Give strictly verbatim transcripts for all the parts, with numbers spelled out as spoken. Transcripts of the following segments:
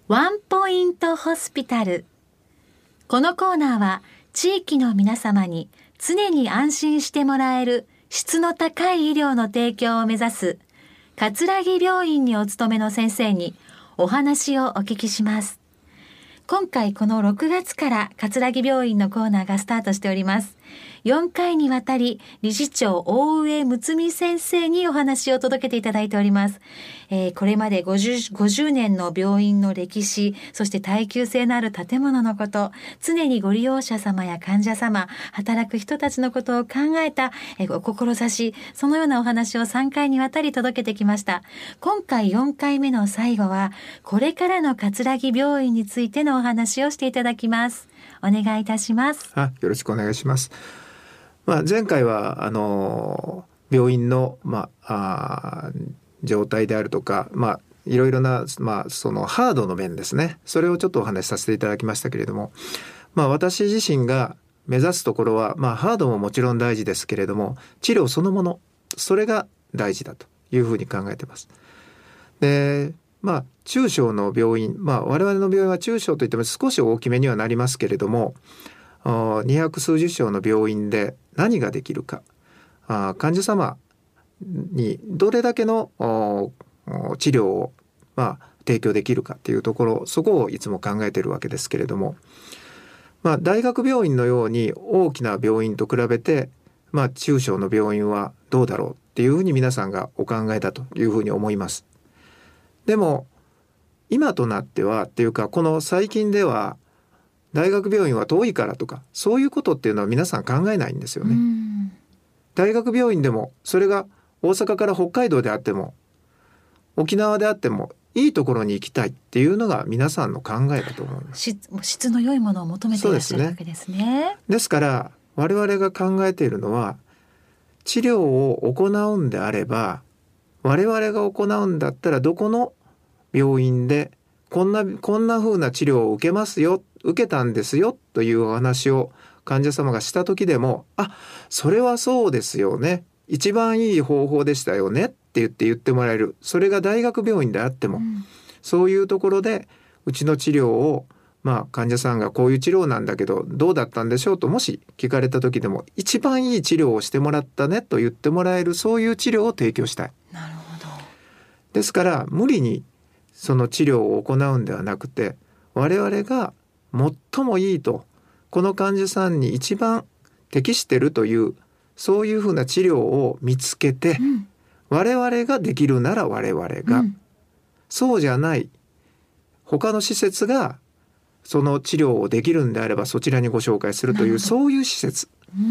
ワンポイントホスピタル。このコーナーは地域の皆様に常に安心してもらえる質の高い医療の提供を目指す葛城病院にお勤めの先生にお話をお聞きします。今回このろくがつから葛城病院のコーナーがスタートしております。よんかいにわたり理事長大上睦美先生にお話を届けていただいております。えー、これまで 50, ごじゅうねんの病院の歴史、そして耐久性のある建物のこと、常にご利用者様や患者様、働く人たちのことを考えた、えー、お志、そのようなお話をさんかいにわたり届けてきました。今回よんかいめの最後はこれからの葛城病院についてのお話をしていただきます。お願いいたします。 あ、よろしくお願いします。まあ、前回はあの病院の、まあ、あ状態であるとか、まあ、いろいろな、まあ、そのハードの面ですね、それをちょっとお話しさせていただきましたけれども、まあ、私自身が目指すところは、まあ、ハードももちろん大事ですけれども、治療そのもの、それが大事だというふうに考えています。で、まあ、中小の病院、まあ、我々の病院は中小といっても少し大きめにはなりますけれども、にひゃくすうじゅっしょうの病院で何ができるか、患者様にどれだけの治療を、まあ、提供できるかっていうところ、そこをいつも考えているわけですけれども、まあ、大学病院のように大きな病院と比べて、まあ、中小の病院はどうだろうっていうふうに皆さんがお考えだというふうに思います。でも今となってはっていうか、この最近では大学病院は遠いからとか、そういうことっていうのは皆さん考えないんですよね。大学病院でも、それが大阪から北海道であっても沖縄であってもいいところに行きたいっていうのが皆さんの考えだと思います。 質、質の良いものを求めていらっしゃるわけですね。ですね。 ですから我々が考えているのは、治療を行うんであれば、我々が行うんだったらどこの病院でこんなこんな風な治療を受けますよ、受けたんですよというお話を患者様がした時でも、あ、それはそうですよね、一番いい方法でしたよねって言って言ってもらえる。それが大学病院であっても、うん、そういうところでうちの治療を、まあ、患者さんがこういう治療なんだけどどうだったんでしょうともし聞かれた時でも、一番いい治療をしてもらったねと言ってもらえる、そういう治療を提供したい。 なるほど。 ですから無理にその治療を行うんではなくて、我々が最もいいと、この患者さんに一番適しているという、そういうふうな治療を見つけて、うん、我々ができるなら我々が、うん、そうじゃない他の施設がその治療をできるんであればそちらにご紹介するという、そういう施設、うん、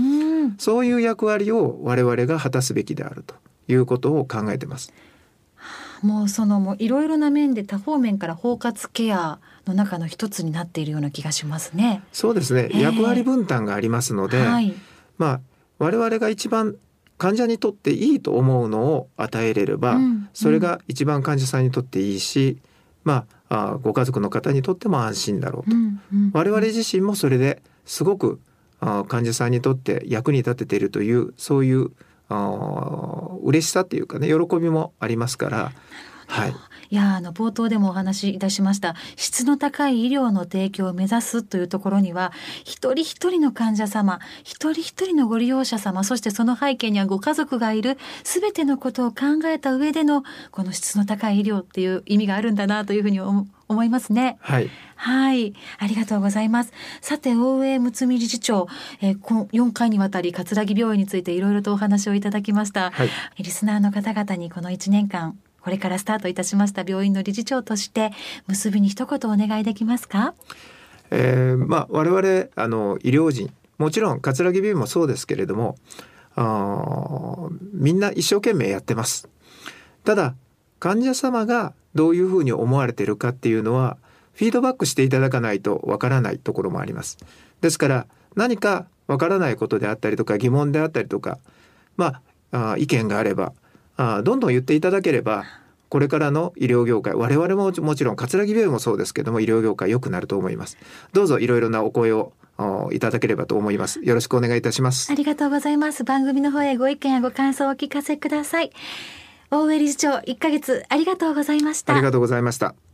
そういう役割を我々が果たすべきであるということを考えています。 もうそのもういろいろな面で多方面から包括ケアの中の一つになっているような気がしますね。 そうですね、役割分担がありますので、はい、まあ、我々が一番患者にとっていいと思うのを与えれれば、うん、それが一番患者さんにとっていいし、まあ、あご家族の方にとっても安心だろうと、うんうん、我々自身もそれですごくあ患者さんにとって役に立てているという、そういうあ嬉しさっていうかね、喜びもありますから。はい、 いやあの冒頭でもお話しいたしました質の高い医療の提供を目指すというところには、一人一人の患者様、一人一人のご利用者様、そしてその背景にはご家族がいる、すべてのことを考えた上でのこの質の高い医療っていう意味があるんだなというふうに思思いますね。 はい、 はい、ありがとうございます。さて大上睦美理事長、えー、このよんかいにわたり葛城病院についていろいろとお話をいただきました。はい、リスナーの方々にこのいちねんかん、これからスタートいたしました病院の理事長として結びに一言お願いできますか？ えーまあ、我々あの医療人、もちろん葛城病院もそうですけれども、あみんな一生懸命やってます。ただ患者様がどういうふうに思われているかっていうのはフィードバックしていただかないとわからないところもあります。ですから何かわからないことであったりとか疑問であったりとか、まあ、あ意見があればあどんどん言っていただければ、これからの医療業界、我々ももちろん葛城病院もそうですけども、医療業界良くなると思います。どうぞいろいろなお声をいただければと思います。よろしくお願いいたします。 ありがとうございます。番組の方へご意見やご感想をお聞かせください。大上理事長、いっかげつありがとうございました。 ありがとうございました。